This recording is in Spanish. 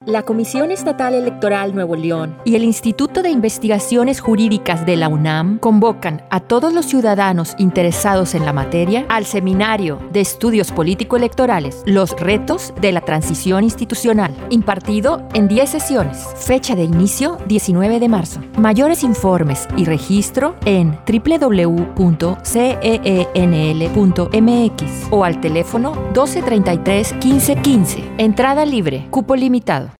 La Comisión Estatal Electoral Nuevo León y el Instituto de Investigaciones Jurídicas de la UNAM convocan a todos los ciudadanos interesados en la materia al Seminario de Estudios Político-Electorales, Los Retos de la Transición Institucional, impartido en 10 sesiones. Fecha de inicio 19 de marzo. Mayores informes y registro en www.ceenl.mx o al teléfono 1233 1515. Entrada libre, cupo limitado.